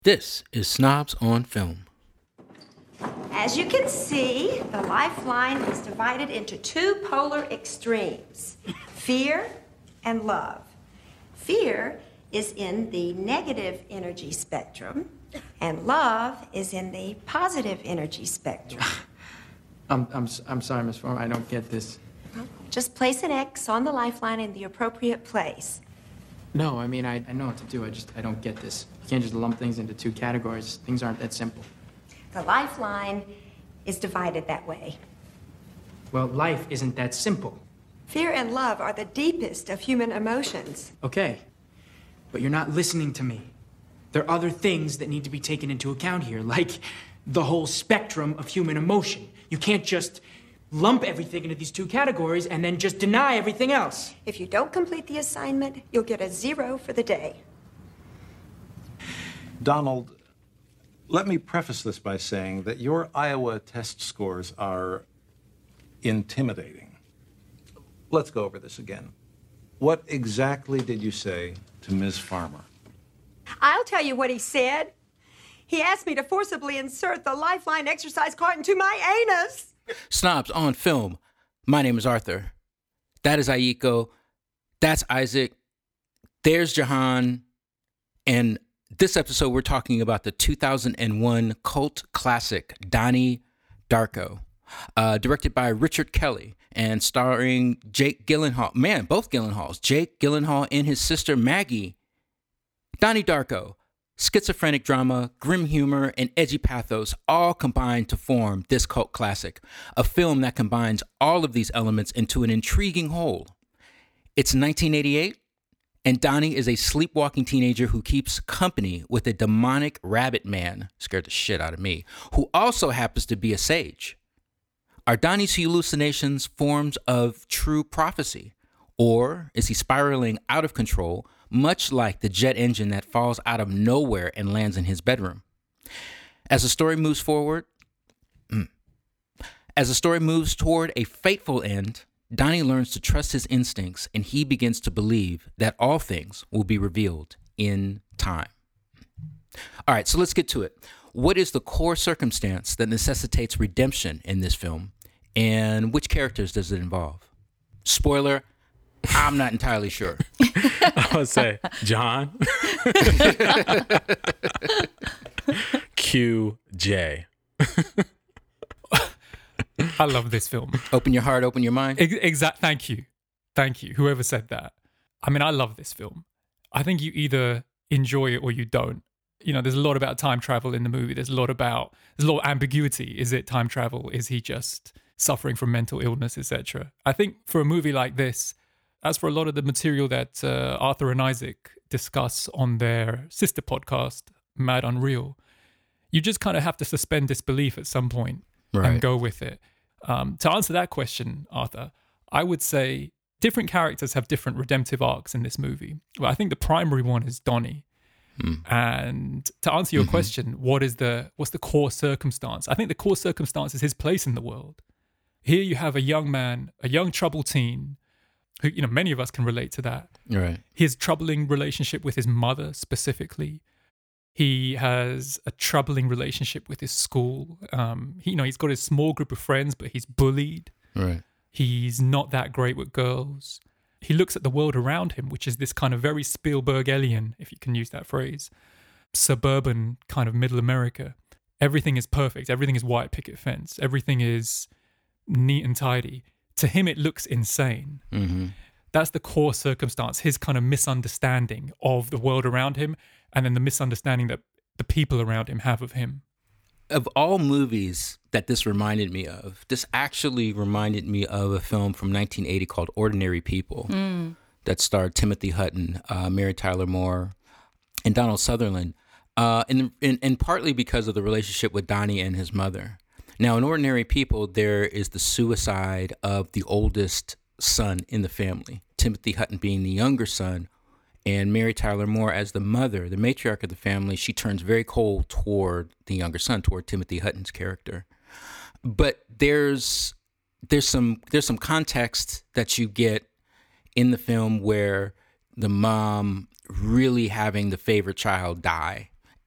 This is Snobs on Film. As you can see, the lifeline is divided into two polar extremes, fear and love. Fear is in the negative energy spectrum, and love is in the positive energy spectrum. I'm sorry, Miss Farmer, I don't get this. Just place an X on the lifeline in the appropriate place. No, I mean, I know what to do, I don't get this. You can't just lump things into two categories. Things aren't that simple. The lifeline is divided that way. Well, life isn't that simple. Fear and love are the deepest of human emotions. Okay, but you're not listening to me. There are other things that need to be taken into account here, like the whole spectrum of human emotion. You can't just lump everything into these two categories and then just deny everything else. If you don't complete the assignment, you'll get a 0 for the day. Donald, let me preface this by saying that your Iowa test scores are intimidating. Let's go over this again. What exactly did you say to Ms. Farmer? I'll tell you what he said. He asked me to forcibly insert the lifeline exercise card into my anus. Snobs on Film. My name is Arthur. That is Aiko. That's Isaac. There's Jahan. And this episode, we're talking about the 2001 cult classic, Donnie Darko, directed by Richard Kelly and starring Jake Gyllenhaal. Man, both Gyllenhaals. Jake Gyllenhaal and his sister Maggie. Donnie Darko. Schizophrenic drama, grim humor, and edgy pathos all combine to form this cult classic, a film that combines all of these elements into an intriguing whole. It's 1988, and Donnie is a sleepwalking teenager who keeps company with a demonic rabbit man, scared the shit out of me, who also happens to be a sage. Are Donnie's hallucinations forms of true prophecy, or is he spiraling out of control, much like the jet engine that falls out of nowhere and lands in his bedroom? As the story moves toward a fateful end, Donnie learns to trust his instincts, and he begins to believe that all things will be revealed in time. All right, so let's get to it. What is the core circumstance that necessitates redemption in this film, and which characters does it involve? Spoiler, I'm not entirely sure. I would say John. QJ. I love this film. Open your heart, open your mind. Thank you. Whoever said that. I mean, I love this film. I think you either enjoy it or you don't. You know, there's a lot about time travel in the movie. There's a lot of ambiguity. Is it time travel? Is he just suffering from mental illness, etc.? I think for a movie like this, as for a lot of the material that Arthur and Isaac discuss on their sister podcast, Mad Unreal, you just kind of have to suspend disbelief at some point and go with it. To answer that question, Arthur, I would say different characters have different redemptive arcs in this movie. Well, I think the primary one is Donnie. And to answer your question, what's the core circumstance? I think the core circumstance is his place in the world. Here you have a young man, a young troubled teen, who, you know, many of us can relate to that. Right. His troubling relationship with his mother specifically. He has a troubling relationship with his school. He's got his small group of friends, but he's bullied. Right. He's not that great with girls. He looks at the world around him, which is this kind of very Spielberg-elian, if you can use that phrase, suburban kind of middle America. Everything is perfect. Everything is white picket fence. Everything is neat and tidy. To him, it looks insane. Mm-hmm. That's the core circumstance, his kind of misunderstanding of the world around him, and then the misunderstanding that the people around him have of him. Of all movies that this reminded me of, this actually reminded me of a film from 1980 called Ordinary People that starred Timothy Hutton, Mary Tyler Moore, and Donald Sutherland, and partly because of the relationship with Donnie and his mother. Now, in Ordinary People, there is the suicide of the oldest son in the family, Timothy Hutton being the younger son, and Mary Tyler Moore as the mother, the matriarch of the family. She turns very cold toward the younger son, toward Timothy Hutton's character. But there's some context that you get in the film where the mom really having the favorite child die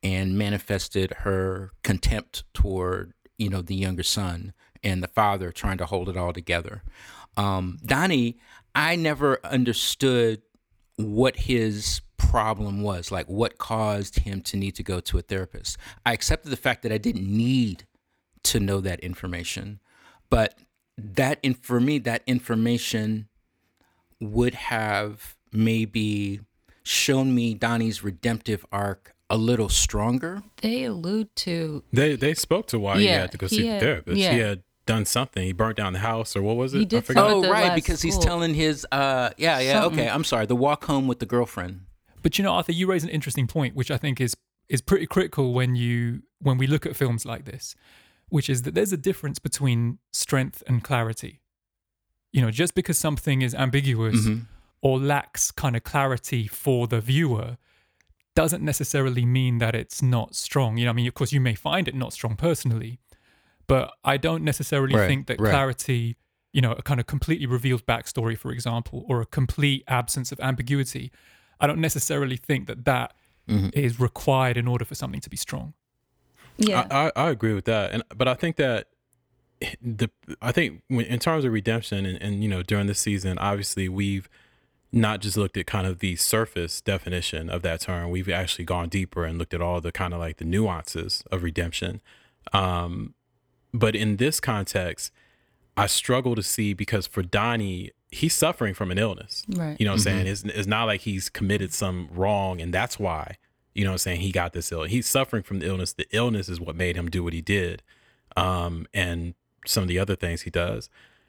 and manifested her contempt toward, the younger son, and the father trying to hold it all together. Donnie, I never understood what his problem was, like what caused him to need to go to a therapist. I accepted the fact that I didn't need to know that information, but for me, that information would have maybe shown me Donnie's redemptive arc a little stronger. They allude to... They spoke to why he had to go see the therapist. Yeah. He had done something. He burnt down the house, or what was it? He did I forget. something. Oh, the right, last because he's school. telling his, okay, I'm sorry, the walk home with the girlfriend. But Arthur, you raise an interesting point, which I think is pretty critical when we look at films like this, which is that there's a difference between strength and clarity. Just because something is ambiguous or lacks kind of clarity for the viewer doesn't necessarily mean that it's not strong. Of course, you may find it not strong personally, but I don't necessarily think that clarity, a kind of completely revealed backstory, for example, or a complete absence of ambiguity, I don't necessarily think that is required in order for something to be strong. Yeah, I agree with that, but I think that in terms of redemption and during this season, obviously we've not just looked at kind of the surface definition of that term. We've actually gone deeper and looked at all the kind of like the nuances of redemption. But in this context, I struggle to see, because for Donnie, he's suffering from an illness. right. You know what I'm saying? It's not like he's committed some wrong and that's why, he got this ill. He's suffering from the illness. The illness is what made him do what he did. And some of the other things he does.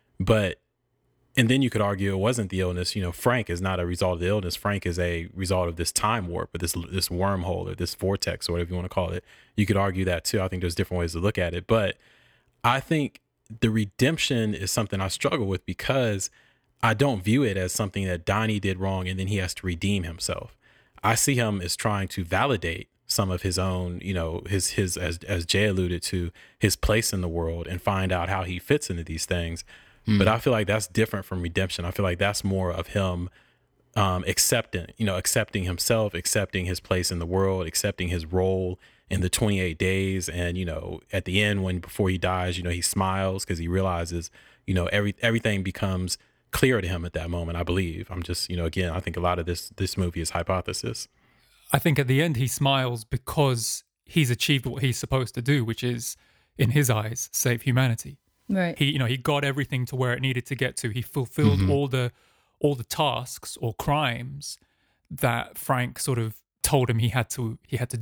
And then you could argue it wasn't the illness. Frank is not a result of the illness. Frank is a result of this time warp, or this wormhole, or this vortex, or whatever you want to call it. You could argue that too. I think there's different ways to look at it. But I think the redemption is something I struggle with, because I don't view it as something that Donnie did wrong and then he has to redeem himself. I see him as trying to validate some of his own, his as Jay alluded to, his place in the world, and find out how he fits into these things. But I feel like that's different from redemption. I feel like that's more of him accepting himself, accepting his place in the world, accepting his role in the 28 days. And, at the end, before he dies, he smiles because he realizes, everything becomes clear to him at that moment, I believe. I'm just, again, I think a lot of this movie is hypothesis. I think at the end he smiles because he's achieved what he's supposed to do, which is, in his eyes, save humanity. Right. He got everything to where it needed to get to. He fulfilled all the tasks or crimes that Frank sort of told him he had to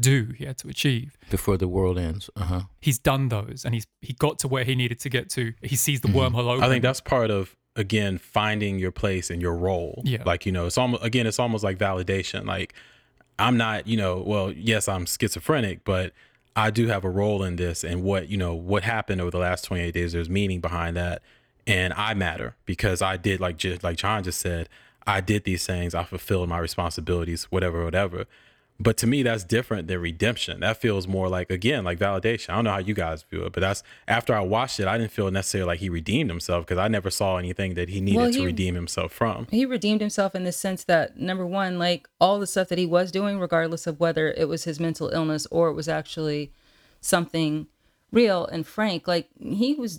achieve Before the world ends. He's done those, and he got to where he needed to get to. He sees the wormhole open. I think that's part of, again, finding your place and your role. Yeah. Like, it's almost like validation. Like, I'm not, yes, I'm schizophrenic, but I do have a role in this, and what happened over the last 28 days, there's meaning behind that. And I matter because I did, like John just said, I did these things. I fulfilled my responsibilities, whatever. But to me, that's different than redemption. That feels more like, again, like validation. I don't know how you guys view it, but that's, after I watched it, I didn't feel necessarily like he redeemed himself, because I never saw anything that he needed to redeem himself from. He redeemed himself in the sense that, number one, like all the stuff that he was doing, regardless of whether it was his mental illness or it was actually something real. And Frank, like, he was,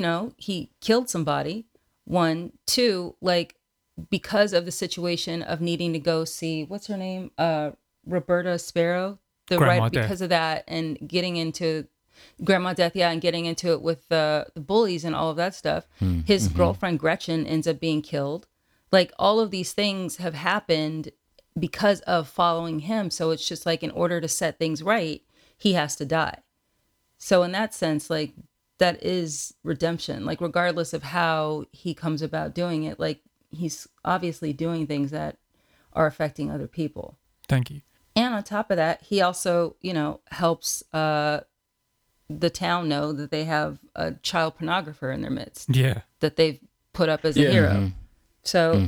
he killed somebody. 1, 2, like, because of the situation of needing to go see, what's her name? Roberta Sparrow, Grandma Death. because of that, and getting into Grandma Death, and getting into it with the bullies and all of that stuff. His girlfriend Gretchen ends up being killed. Like, all of these things have happened because of following him. So it's just like, in order to set things right, he has to die. So in that sense, like, that is redemption. Like, regardless of how he comes about doing it, like, he's obviously doing things that are affecting other people. Thank you. And on top of that, he also, helps the town know that they have a child pornographer in their midst Yeah. that they've put up as a hero. So,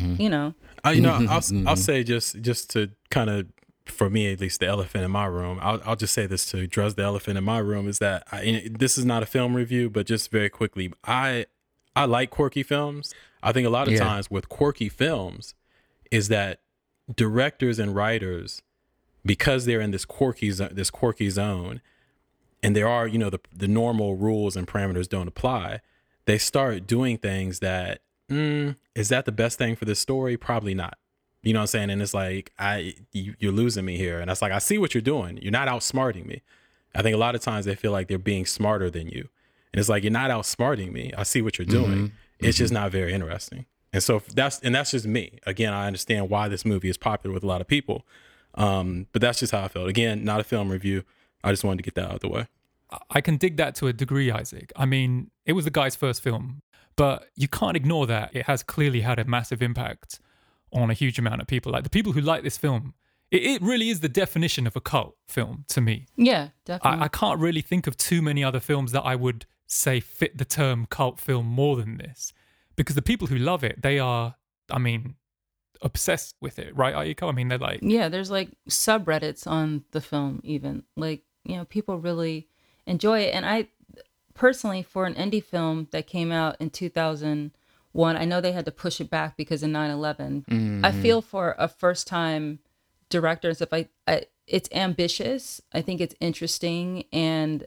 I'll say just to kind of, for me at least, the elephant in my room. I'll just say this to address the elephant in my room, is that this is not a film review, but just very quickly, I like quirky films. I think a lot of times with quirky films is that directors and writers because they're in this quirky zone, and there are, the normal rules and parameters don't apply, they start doing things that, is that the best thing for this story? Probably not. You know what I'm saying? And it's like, you're losing me here. And it's like, I see what you're doing. You're not outsmarting me. I think a lot of times they feel like they're being smarter than you. And it's like, you're not outsmarting me. I see what you're doing. It's just not very interesting. And so that's just me. Again, I understand why this movie is popular with a lot of people. But that's just how I felt. Again, not a film review. I just wanted to get that out of the way. I can dig that to a degree, Isaac. I mean, it was the guy's first film, but you can't ignore that it has clearly had a massive impact on a huge amount of people. Like the people who like this film, it really is the definition of a cult film to me. Yeah, definitely. I can't really think of too many other films that I would say fit the term cult film more than this. Because the people who love it, they are, I mean, obsessed with it, right, Aiko? I mean, they're like... Yeah, there's like subreddits on the film even. Like, people really enjoy it. And I personally, for an indie film that came out in 2001, I know they had to push it back because of 9/11. I feel for a first-time director and stuff, it's ambitious. I think it's interesting, and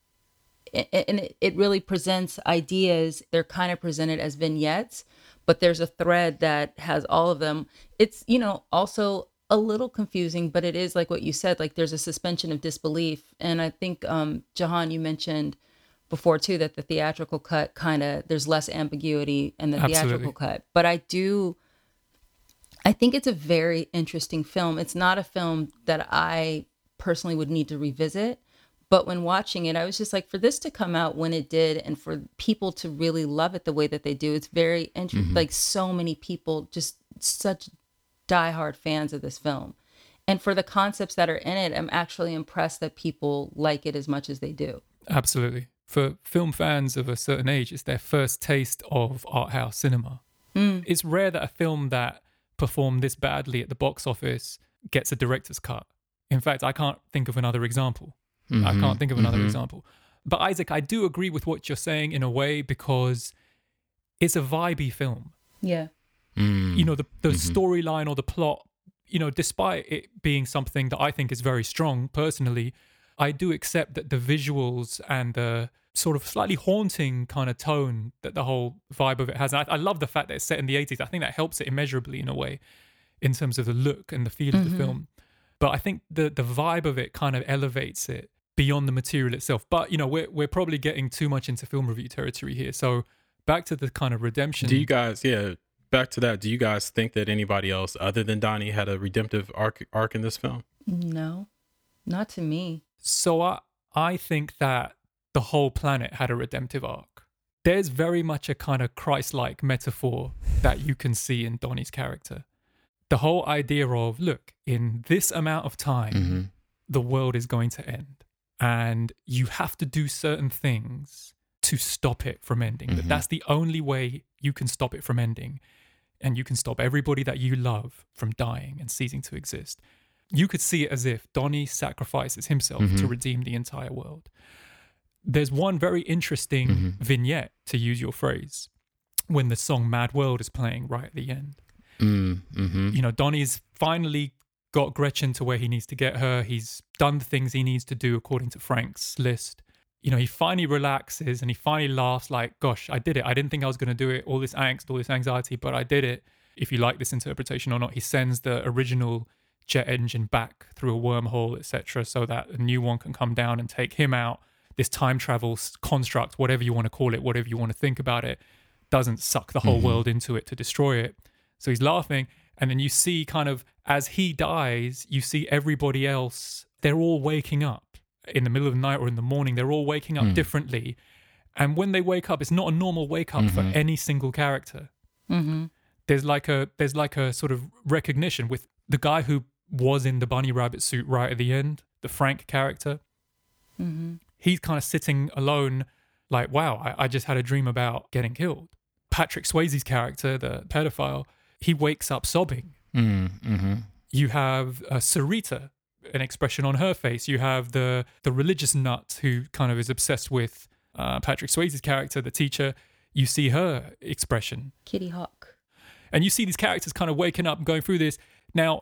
it really presents ideas. They're kind of presented as vignettes, but there's a thread that has all of them. It's, also a little confusing, but it is like what you said, like there's a suspension of disbelief. And I think, Jahan, you mentioned before too, that the theatrical cut there's less ambiguity in the theatrical cut. But I think it's a very interesting film. It's not a film that I personally would need to revisit. But when watching it, I was just like, for this to come out when it did and for people to really love it the way that they do, it's very interesting. Like so many people, just such diehard fans of this film. And for the concepts that are in it, I'm actually impressed that people like it as much as they do. Absolutely. For film fans of a certain age, it's their first taste of art house cinema. It's rare that a film that performed this badly at the box office gets a director's cut. In fact, I can't think of another example. I can't think of another example. But Isaac, I do agree with what you're saying in a way, because it's a vibey film. Yeah. The storyline or the plot, despite it being something that I think is very strong personally, I do accept that the visuals and the sort of slightly haunting kind of tone that the whole vibe of it has. And I love the fact that it's set in the 80s. I think that helps it immeasurably in a way in terms of the look and the feel of the film. But I think the vibe of it kind of elevates it beyond the material itself. But, we're probably getting too much into film review territory here. So back to the kind of redemption. Do you guys, back to that, do you guys think that anybody else other than Donnie had a redemptive arc in this film? No, not to me. So I think that the whole planet had a redemptive arc. There's very much a kind of Christ-like metaphor that you can see in Donnie's character. The whole idea of, look, in this amount of time, the world is going to end. And you have to do certain things to stop it from ending. That's the only way you can stop it from ending. And you can stop everybody that you love from dying and ceasing to exist. You could see it as if Donnie sacrifices himself to redeem the entire world. There's one very interesting vignette, to use your phrase, when the song Mad World is playing right at the end. Donnie's finally got Gretchen to where he needs to get her. He's done the things he needs to do according to Frank's list. He finally relaxes and he finally laughs like, gosh, I did it. I didn't think I was going to do it. All this angst, all this anxiety, but I did it. If you like this interpretation or not, he sends the original jet engine back through a wormhole, etc., so that a new one can come down and take him out. This time travel construct, whatever you want to call it, whatever you want to think about it, doesn't suck the whole world into it to destroy it. So he's laughing. And then you see kind of, as he dies, you see everybody else, they're all waking up in the middle of the night or in the morning. They're all waking up differently. And when they wake up, it's not a normal wake up for any single character. There's like a sort of recognition with the guy who was in the bunny rabbit suit right at the end, the Frank character. He's kind of sitting alone like, wow, I just had a dream about getting killed. Patrick Swayze's character, the pedophile, he wakes up sobbing. You have Sarita, an expression on her face. You have the religious nut who kind of is obsessed with Patrick Swayze's character, the teacher. You see her expression. Kitty Hawk. And you see these characters kind of waking up and going through this. Now,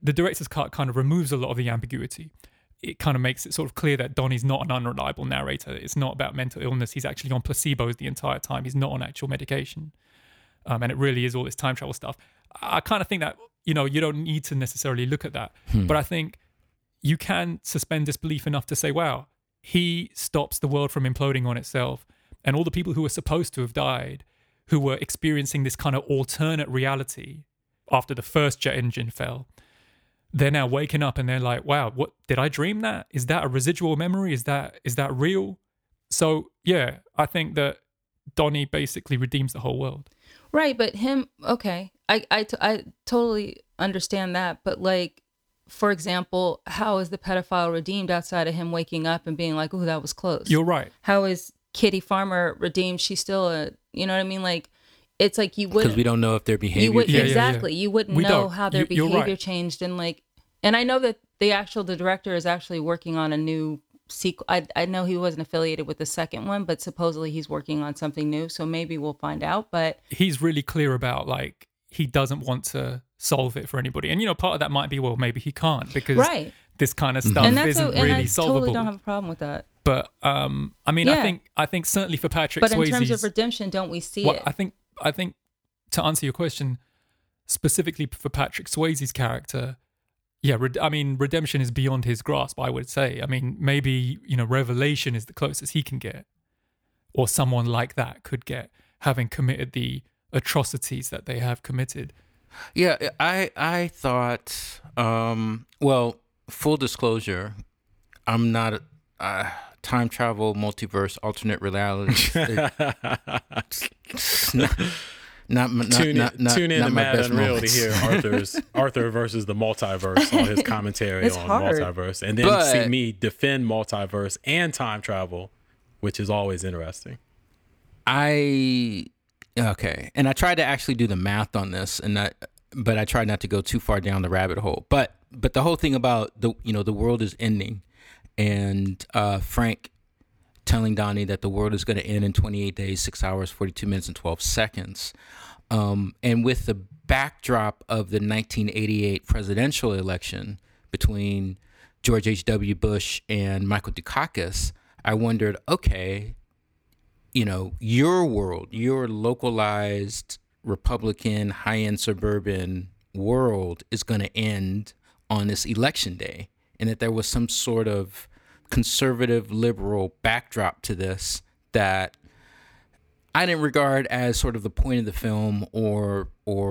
the director's cut kind of removes a lot of the ambiguity. It kind of makes it sort of clear that Donnie's not an unreliable narrator. It's not about mental illness. He's actually on placebos the entire time. He's not on actual medication. And it really is all this time travel stuff. I kind of think that, you don't need to necessarily look at that. But I think you can suspend disbelief enough to say, wow, he stops the world from imploding on itself. And all the people who were supposed to have died, who were experiencing this kind of alternate reality after the first jet engine fell, they're now waking up and they're like, wow, what did I dream that? Is that a residual memory? Is that real? So yeah, I think that Donnie basically redeems the whole world. Right, but him, okay, I totally understand that, but like, for example, how is the pedophile redeemed outside of him waking up and being like, "Ooh, that was close"? You're right. How is Kitty Farmer redeemed? She's still you know what I mean? Like, it's like you wouldn't, because we don't know if their behavior. Exactly. You wouldn't know how their behavior right. changed, and I know that the director is actually working on a new sequel. I know he wasn't affiliated with the second one, but supposedly he's working on something new. So maybe we'll find out. But he's really clear about like he doesn't want to solve it for anybody, and part of that might be, well, maybe he can't because this kind of stuff isn't really solvable. I totally don't have a problem with that. But I mean, I think certainly for Patrick Swayze, but in terms of redemption, don't we see it? I think to answer your question specifically for Patrick Swayze's character, yeah, I mean, redemption is beyond his grasp, I would say. I mean, maybe, revelation is the closest he can get, or someone like that could get, having committed the atrocities that they have committed. Yeah, I thought, well, full disclosure, I'm not time travel, multiverse, alternate reality. Tune in to Mad Unreal to hear Arthur versus the multiverse, all his commentary on multiverse, and then see me defend multiverse and time travel, which is always interesting. Okay, and I tried to actually do the math on this, but I tried not to go too far down the rabbit hole. But the whole thing about the world is ending, and Frank telling Donnie that the world is going to end in 28 days, 6 hours, 42 minutes, and 12 seconds. And with the backdrop of the 1988 presidential election between George H.W. Bush and Michael Dukakis, I wondered, okay, your world, your localized Republican, high-end suburban world is going to end on this election day, and that there was some sort of conservative liberal backdrop to this that I didn't regard as sort of the point of the film or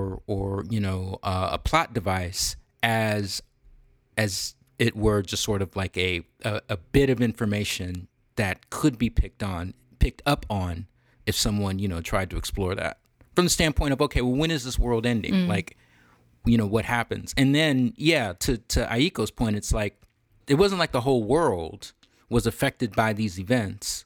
a plot device as it were just sort of like a bit of information that could be picked up on if someone tried to explore that from the standpoint of, okay, well, when is this world ending? Like, what happens? And then to Aiko's point, it's like it wasn't like the whole world was affected by these events,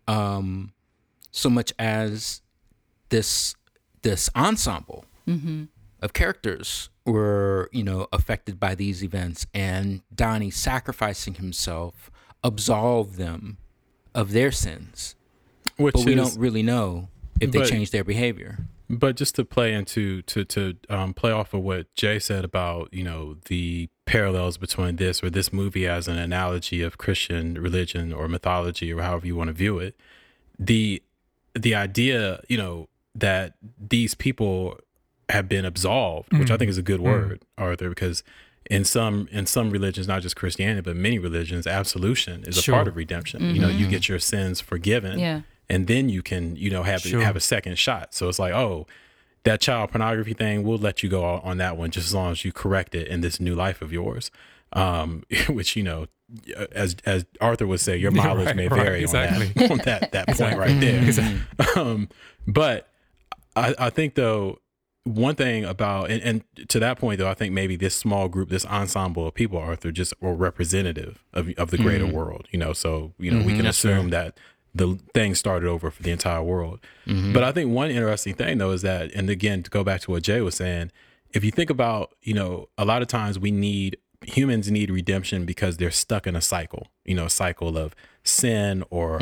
so much as this ensemble of characters were, affected by these events, and Donnie sacrificing himself absolved them of their sins. But we don't really know if they changed their behavior. But just to play into to play off of what Jay said about the parallels between this movie as an analogy of Christian religion or mythology or however you want to view it, the idea that these people have been absolved, which I think is a good word, Arthur, because in some religions, not just Christianity but many religions, absolution is a part of redemption. You get your sins forgiven. Yeah. And then you can, have a second shot. So it's like, oh, that child pornography thing, we'll let you go on that one just as long as you correct it in this new life of yours. Which, as Arthur would say, your mileage may vary on that point right there. Exactly. But I think, though, one thing about, and to that point, though, I think maybe this small group, this ensemble of people, Arthur, just were representative of the greater world. So, we can assume that the thing started over for the entire world. But I think one interesting thing, though, is that, and again, to go back to what Jay was saying, if you think about, a lot of times humans need redemption because they're stuck in a cycle, a cycle of sin or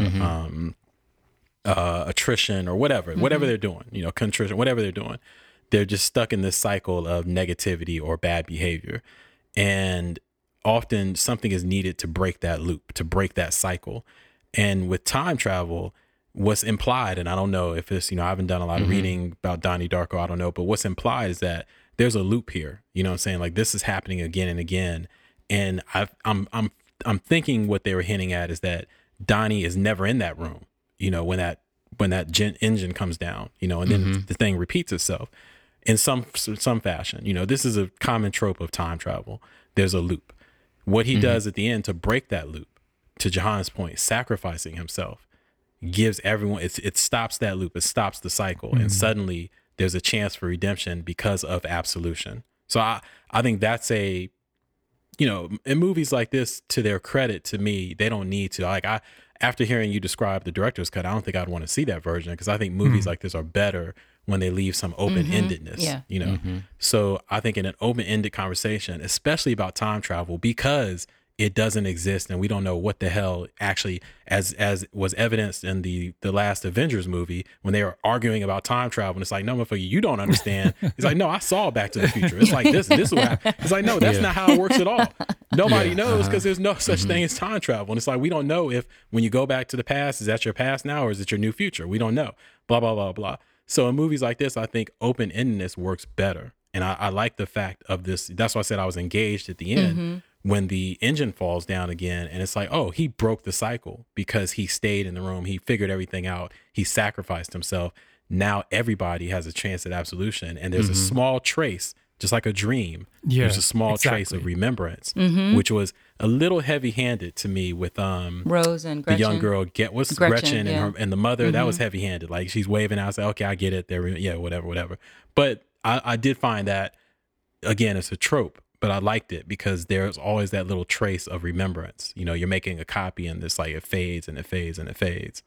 attrition or whatever they're doing, contrition, whatever they're doing. They're just stuck in this cycle of negativity or bad behavior. And often something is needed to break that loop, to break that cycle. And with time travel, what's implied, and I don't know if it's, I haven't done a lot of reading about Donnie Darko, I don't know, but what's implied is that there's a loop here. You know what I'm saying? Like, this is happening again and again. And I'm thinking what they were hinting at is that Donnie is never in that room, when that engine comes down, and then the thing repeats itself in some fashion. This is a common trope of time travel. There's a loop. What he does at the end to break that loop, to Jahan's point, sacrificing himself, gives everyone, it stops that loop. It stops the cycle. And suddenly there's a chance for redemption because of absolution. So I think that's in movies like this, to their credit, to me, they don't need to, after hearing you describe the director's cut, I don't think I'd want to see that version, because I think movies like this are better when they leave some open-endedness, So I think in an open-ended conversation, especially about time travel, because it doesn't exist and we don't know what the hell actually, as was evidenced in the last Avengers movie, when they were arguing about time travel, and it's like, no, motherfucker, you don't understand. It's like, no, I saw Back to the Future. It's like, this is what happened. It's like, no, that's not how it works at all. Nobody knows, because there's no such thing as time travel. And it's like, we don't know if when you go back to the past, is that your past now or is it your new future? We don't know. Blah, blah, blah, blah. So in movies like this, I think open-endedness works better. And I like the fact of this. That's why I said I was engaged at the end when the engine falls down again. And it's like, oh, he broke the cycle because he stayed in the room. He figured everything out. He sacrificed himself. Now everybody has a chance at absolution. And there's a small trace, just like a dream. Yeah, there's a small trace of remembrance, which was a little heavy-handed to me with Rose and Gretchen. The young girl, Gretchen and the mother. That was heavy-handed. Like, she's waving out, I was like, okay, I get it. Whatever. But I did find that, again, it's a trope, but I liked it because there's always that little trace of remembrance. You're making a copy and it's like it fades and it fades and it fades.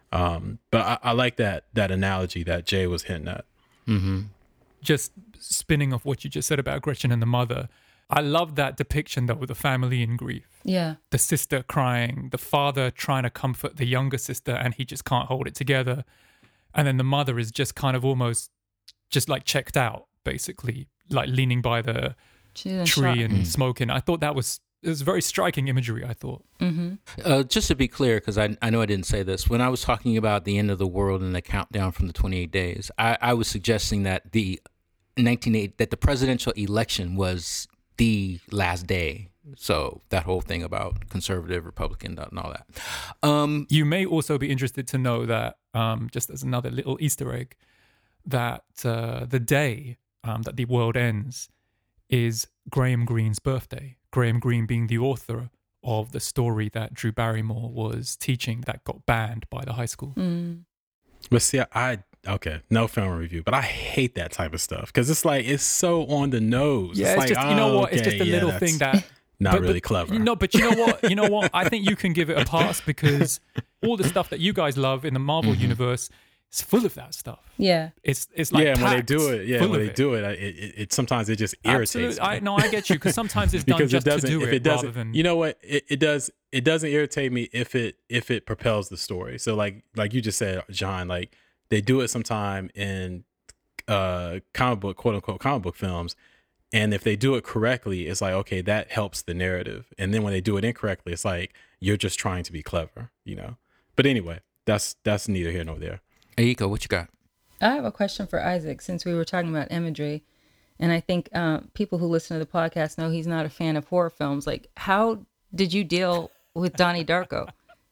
But I like that analogy that Jay was hinting at. Just spinning off what you just said about Gretchen and the mother, I love that depiction though, with the family in grief. Yeah. The sister crying, the father trying to comfort the younger sister and he just can't hold it together. And then the mother is just kind of almost just like checked out, basically, like leaning by the tree and smoking. I thought it was very striking imagery, I thought. Just to be clear, because I know I didn't say this, when I was talking about the end of the world and the countdown from the 28 days, I was suggesting that the presidential election was the last day. So that whole thing about conservative, Republican, and all that. You may also be interested to know that, just as another little Easter egg, that the day that the world ends is Graham Greene's birthday. Graham Greene being the author of the story that Drew Barrymore was teaching that got banned by the high school. But see, no film review, but I hate that type of stuff because it's like, it's so on the nose. Yeah, it's just, you know what? It's just a little thing that... Not really clever. No, but you know what? I think you can give it a pass because all the stuff that you guys love in the Marvel universe is full of that stuff. Yeah. It's like when they do it, sometimes it just irritates me. I get you, because sometimes it's done just to do it rather than... You know what? It doesn't irritate me if it propels the story. So like you just said, John, like they do it sometime in comic book, quote unquote comic book films. And if they do it correctly, it's like, okay, that helps the narrative. And then when they do it incorrectly, it's like, you're just trying to be clever, But anyway, that's neither here nor there. Aiko, what you got? I have a question for Isaac, since we were talking about imagery. And I think people who listen to the podcast know he's not a fan of horror films. Like, how did you deal with Donnie Darko?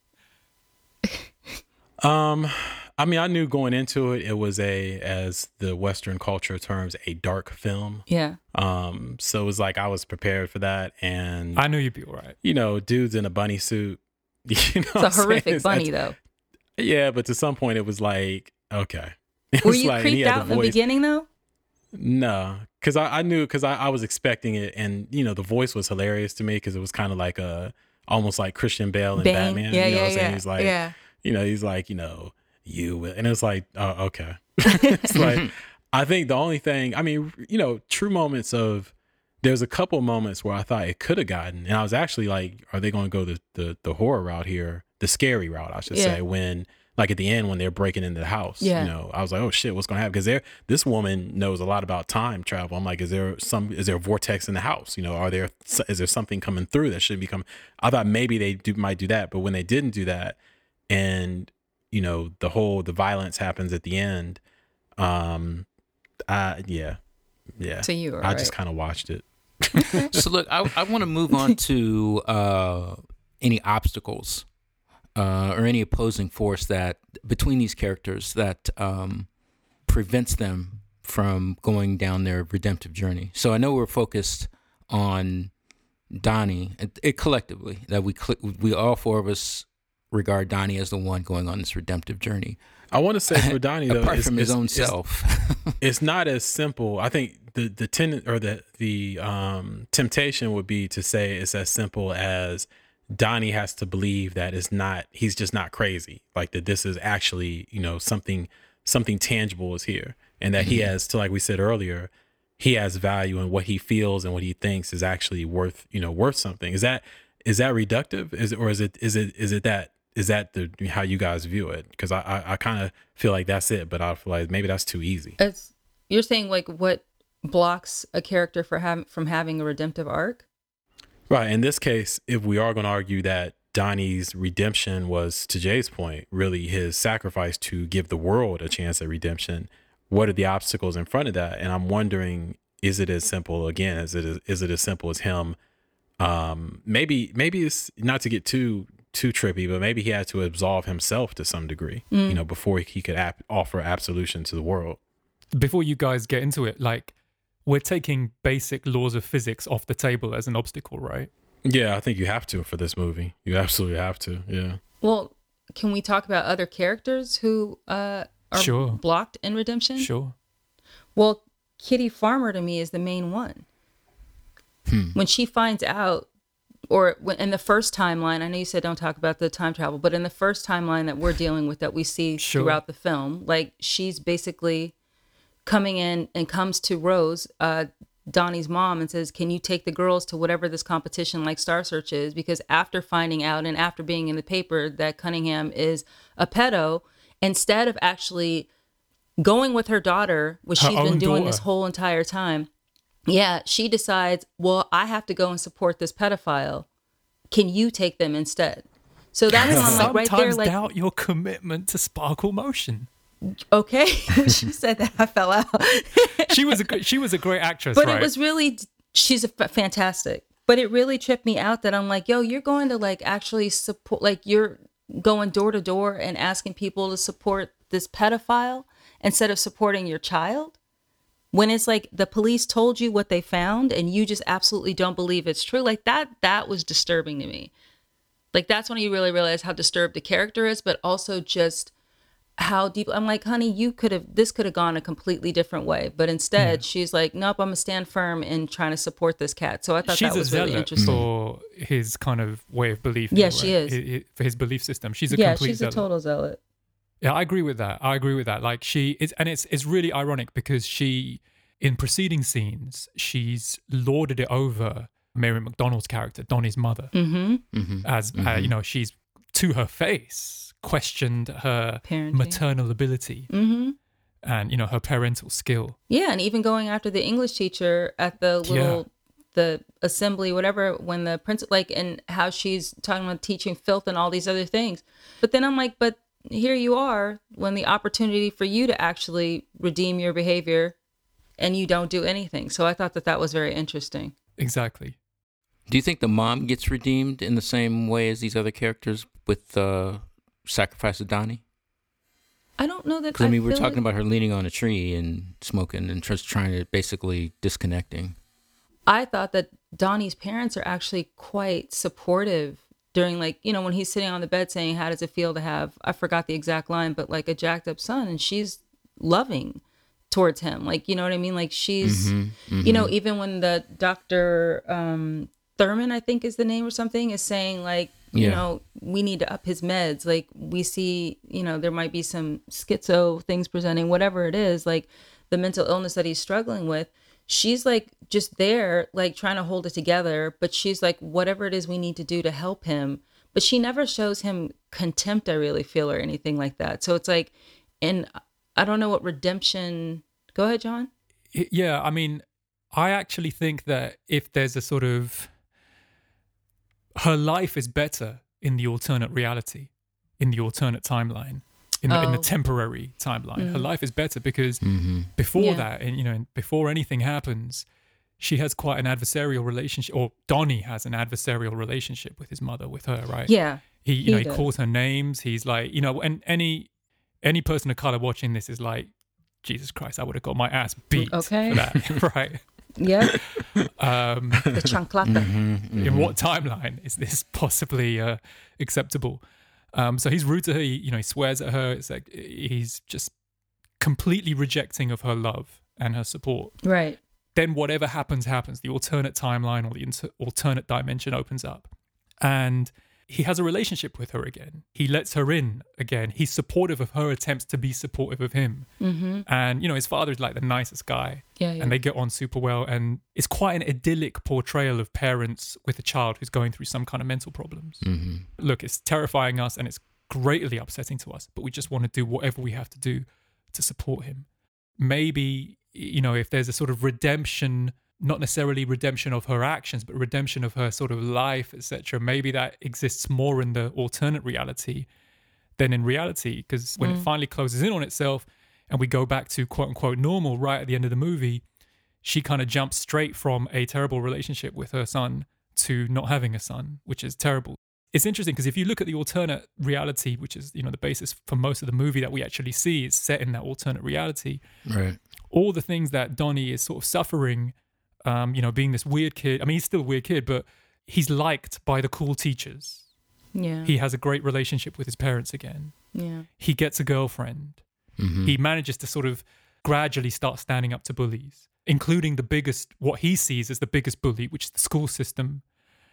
I mean, I knew going into it was as the Western culture terms, a dark film. Yeah. So it was like I was prepared for that, and I knew you'd be all right. Dudes in a bunny suit. It's a horrific bunny, though. Yeah, but to some point, it was like, okay. Were you creeped out in the beginning, though? No, because I knew, because I was expecting it, and the voice was hilarious to me because it was kind of like almost like Christian Bale in Batman. He's like, he's like, you, and it was like, oh, okay. It's like, I think the only thing, I mean, true moments of, there's a couple moments where I thought it could have gotten, and I was actually like, are they going to go the horror route here, the scary route, I should say, when Like at the end when they're breaking into the house, Yeah. you know, I was like, oh shit, what's going to happen? Because this woman knows a lot about time travel. I'm like, is there a vortex in the house? You know, is there something coming through that should be coming? I thought maybe might do that, but when they didn't do that, and you know, the violence happens at the end. Yeah. So you were I just right. kind of watched it. So look, I want to move on to any obstacles or any opposing force that between these characters that prevents them from going down their redemptive journey. So I know we're focused on Donnie, it collectively that we all four of us regard Donnie as the one going on this redemptive journey. I want to say for Donnie though, apart from his own self, it's not as simple. I think the temptation would be to say it's as simple as Donnie has to believe that he's just not crazy, like that this is actually, you know, something tangible is here, and that he has to, like we said earlier, he has value, and what he feels and what he thinks is actually worth something. Is that reductive? Is that how you guys view it? Because I kind of feel like that's it, but I feel like maybe that's too easy. You're saying like what blocks a character from having a redemptive arc? Right. In this case, if we are going to argue that Donnie's redemption was, to Jay's point, really his sacrifice to give the world a chance at redemption, what are the obstacles in front of that? And I'm wondering, is it as simple again? Is it as simple as him? Maybe it's not to get too trippy, but maybe he had to absolve himself to some degree, you know, before he could offer absolution to the world. Before you guys get into it, like, we're taking basic laws of physics off the table as an obstacle, right? Yeah, I think you have to for this movie. You absolutely have to. Yeah. Well, can we talk about other characters who are Sure. blocked in redemption? Sure. Well, Kitty Farmer to me is the main one. When she finds out, or in the first timeline, I know you said don't talk about the time travel, but in the first timeline that we're dealing with, that we see Sure. throughout the film, like she's basically coming in and comes to Rose, Donnie's mom, and says, can you take the girls to whatever this competition like Star Search is? Because after finding out and after being in the paper that Cunningham is a pedo, instead of actually going with her daughter, which Her she's been own doing daughter. this whole entire time, yeah, she decides, well, I have to go and support this pedophile. Can you take them instead? So that's when I'm like right there, Sometimes like, doubt your commitment to sparkle motion. okay. When she said that, I fell out. She was a great actress, But right? it was really, she's fantastic. But it really tripped me out that I'm like, yo, you're going to like actually support, like you're going door to door and asking people to support this pedophile instead of supporting your child. When it's like the police told you what they found and you just absolutely don't believe it's true. Like that was disturbing to me. Like that's when you really realize how disturbed the character is, but also just how deep. I'm like, honey, this could have gone a completely different way. But instead she's like, nope, I'm gonna stand firm in trying to support this cat. So I thought She's that was a really zealot interesting. for his kind of way of belief. Yeah, right? she is. For his belief system. She's a Yeah, complete she's zealot. a total zealot. Yeah, I agree with that. Like she is, and it's really ironic because she, in preceding scenes, she's lorded it over Mary McDonald's character, Donnie's mother, as you know, she's to her face questioned her Parenting. maternal ability and you know her parental skill. Yeah, and even going after the English teacher at the assembly, whatever, when the principal, like, and how she's talking about teaching filth and all these other things. But then I'm like, but here you are when the opportunity for you to actually redeem your behavior and you don't do anything. So I thought that was very interesting. Exactly. do you think the mom gets redeemed in the same way as these other characters with the sacrifice of Donnie? I don't know that. Because I mean, we're feel talking like- about her leaning on a tree and smoking and just trying to basically disconnecting. I thought that Donnie's parents are actually quite supportive during, like, you know, when he's sitting on the bed saying, how does it feel to have, I forgot the exact line, but like a jacked up son, and she's loving towards him. Like, you know what I mean? Like she's, you know, even when the Dr. Thurman, I think is the name or something, is saying like, you know, we need to up his meds. Like we see, you know, there might be some schizo things presenting, whatever it is, like the mental illness that he's struggling with. She's like just there, like trying to hold it together, but she's like, whatever it is we need to do to help him. but she never shows him contempt, I really feel, or anything like that. So it's like, and I don't know what redemption. Go ahead, John. Yeah, I mean, I actually think that if there's a sort of, her life is better in the alternate reality, in the alternate timeline, in the temporary timeline. Her life is better because before that, and before anything happens, she has quite an adversarial relationship, or Donnie has an adversarial relationship with his mother, with her, right? Yeah. He calls her names. He's like, and any person of color watching this is like, Jesus Christ, I would have got my ass beat for that, right? Yeah. The chanclata. In what timeline is this possibly acceptable? So he's rude to her. He swears at her. It's like he's just completely rejecting of her love and her support. Right. Then whatever happens. The alternate timeline or the alternate dimension opens up. And he has a relationship with her again. He lets her in again. He's supportive of her attempts to be supportive of him. And, his father is like the nicest guy. Yeah. And they get on super well. And it's quite an idyllic portrayal of parents with a child who's going through some kind of mental problems. Look, it's terrifying us and it's greatly upsetting to us, but we just want to do whatever we have to do to support him. Maybe, if there's a sort of redemption, not necessarily redemption of her actions, but redemption of her sort of life, etc. Maybe that exists more in the alternate reality than in reality, because when it finally closes in on itself and we go back to quote unquote normal right at the end of the movie, she kind of jumps straight from a terrible relationship with her son to not having a son, which is terrible. It's interesting because if you look at the alternate reality, which is, the basis for most of the movie that we actually see is set in that alternate reality. Right. All the things that Donnie is sort of suffering, being this weird kid. I mean, he's still a weird kid, but he's liked by the cool teachers. Yeah. He has a great relationship with his parents again. Yeah. He gets a girlfriend. He manages to sort of gradually start standing up to bullies, including what he sees as the biggest bully, which is the school system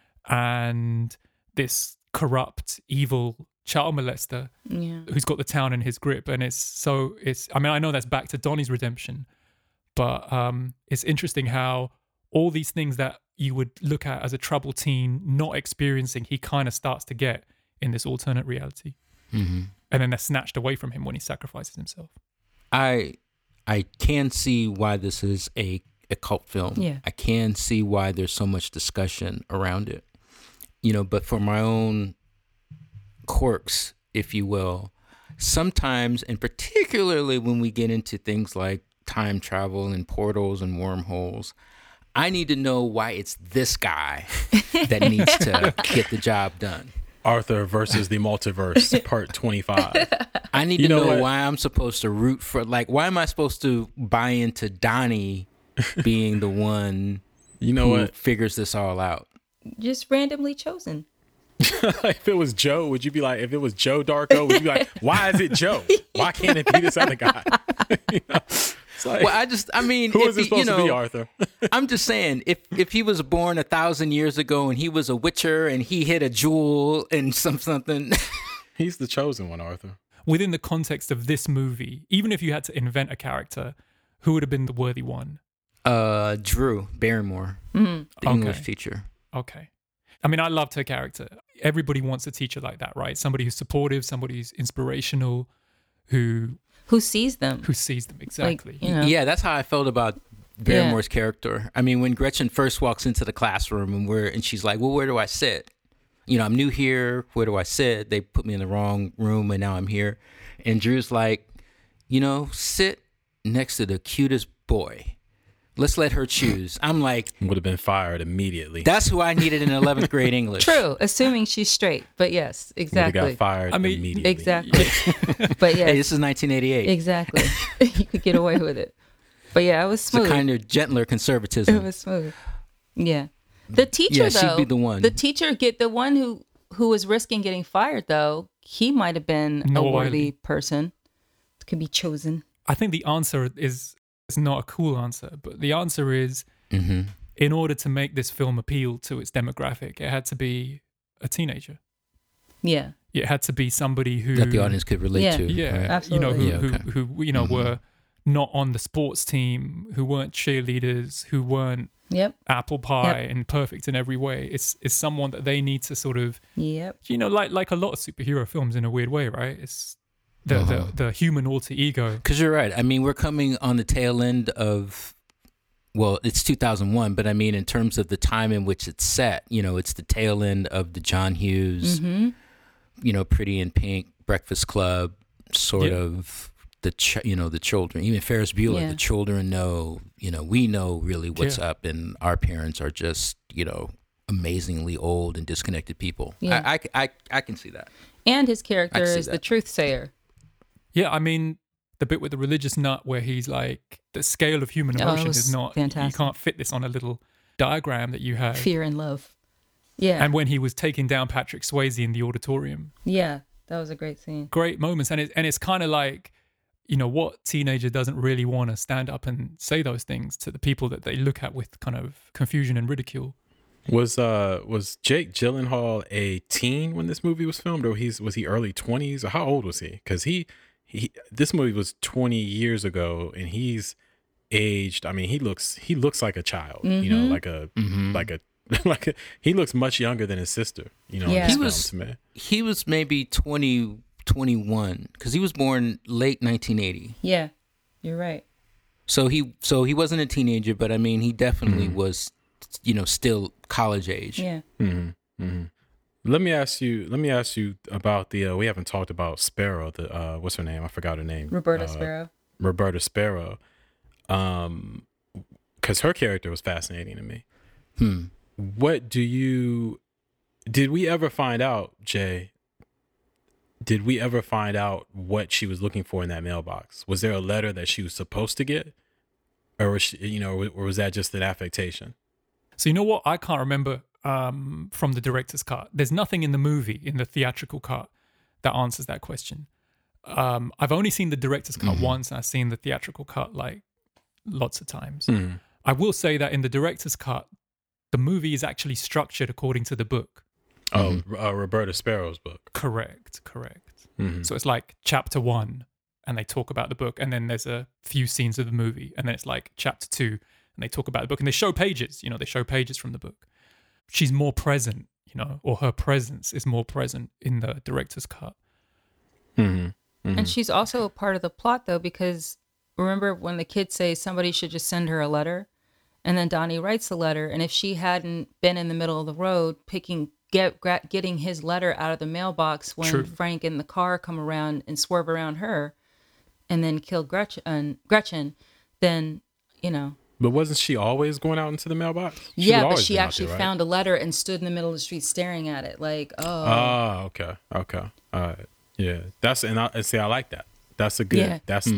and this corrupt, evil child molester who's got the town in his grip. And I know that's back to Donnie's redemption, but it's interesting how all these things that you would look at as a troubled teen not experiencing, he kind of starts to get in this alternate reality. And then they're snatched away from him when he sacrifices himself. I can see why this is a cult film. Yeah. I can see why there's so much discussion around it. But for my own quirks, if you will, sometimes, and particularly when we get into things like time travel and portals and wormholes, I need to know why it's this guy that needs to get the job done. Arthur versus the Multiverse, part 25. I need to know why I'm supposed to root for, why am I supposed to buy into Donnie being the one who figures this all out? Just randomly chosen. If it was Joe, would you be like, if it was Joe Darko, would you be like, why is it Joe? Why can't it be this other guy? It's like, well, who is it supposed to be, Arthur? I'm just saying, if he was born 1,000 years ago and he was a witcher and he hit a jewel and something. He's the chosen one, Arthur. Within the context of this movie, even if you had to invent a character, who would have been the worthy one? Drew Barrymore, the English teacher. Okay. I mean, I loved her character. Everybody wants a teacher like that, right? Somebody who's supportive, somebody who's inspirational, who sees them. Exactly. Yeah, that's how I felt about Barrymore's character. I mean, when Gretchen first walks into the classroom and she's like, well, where do I sit? I'm new here. Where do I sit? They put me in the wrong room and now I'm here. And Drew's like, sit next to the cutest boy. Let's let her choose. I'm like, would have been fired immediately. That's who I needed in 11th grade English. True, assuming she's straight. But yes, exactly. Would have got fired immediately. Exactly. But yes. Hey, this is 1988. Exactly. You could get away with it. But yeah, it was smooth. It's a kind of gentler conservatism. It was smooth. Yeah. The teacher, though. She'd be the one. The teacher, the one who was risking getting fired, though, he might have been a worthy person. Could be chosen. I think the answer is... It's not a cool answer, but the answer is in order to make this film appeal to its demographic, it had to be a teenager. Yeah. It had to be somebody who... That the audience could relate to. Yeah, right? absolutely. Who were not on the sports team, who weren't cheerleaders, who weren't Yep. apple pie and perfect in every way. It's someone that they need to sort of, Yep. you know, like a lot of superhero films in a weird way, right? It's the human alter ego. Because you're right. I mean, we're coming on the tail end of, well, it's 2001, but I mean, in terms of the time in which it's set, you know, it's the tail end of the John Hughes, you know, Pretty in Pink, Breakfast Club, sort of the children, even Ferris Bueller, the children know, you know, we know really what's up, and our parents are just, you know, amazingly old and disconnected people. Yeah. I can see that. And his character see is the that. truth sayer. Yeah, I mean, the bit with the religious nut where he's like, the scale of human emotion was is not, fantastic. you can't fit this on a little diagram that you have. Fear and love. Yeah. And when he was taking down Patrick Swayze in the auditorium. Yeah, that was a great scene. Great moments. And it's kind of like, you know, what teenager doesn't really want to stand up and say those things to the people that they look at with kind of confusion and ridicule? Was Jake Gyllenhaal a teen when this movie was filmed, or was he early 20s, or how old was he? Because he this movie was 20 years ago, and he's aged. I mean, he looks like a child. You know, like a he looks much younger than his sister. You know, in this film to me. He was maybe 21 because he was born late 1980. Yeah, you're right. So he wasn't a teenager, but I mean, he definitely was, you know, still college age. Yeah. Let me ask you about the. We haven't talked about Sparrow. The what's her name? I forgot her name. Roberta Sparrow. Roberta Sparrow. Because her character was fascinating to me. Did we ever find out, Jay? Did we ever find out what she was looking for in that mailbox? Was there a letter that she was supposed to get, or was she, you know, or was that just an affectation? So you know what? I can't remember from the director's cut. There's nothing in the movie, in the theatrical cut, that answers that question. I've only seen the director's cut once, and I've seen the theatrical cut like lots of times. I will say that in the director's cut, the movie is actually structured according to the book. Roberta Sparrow's book. Correct. So it's like chapter 1, and they talk about the book, and then there's a few scenes of the movie, and then it's like chapter 2, and they talk about the book, and they show pages. You know, they show pages from the book. She's more present, you know, or her presence is more present in the director's cut. And she's also a part of the plot, though, because remember when the kids say somebody should just send her a letter, and then Donnie writes the letter, and if she hadn't been in the middle of the road getting his letter out of the mailbox when Frank and the car come around and swerve around her, and then kill Gretchen, then, you know. But wasn't she always going out into the mailbox? But she actually found a letter and stood in the middle of the street staring at it, like, oh. Oh, okay. All right. Yeah, I like that. That's a good. Yeah.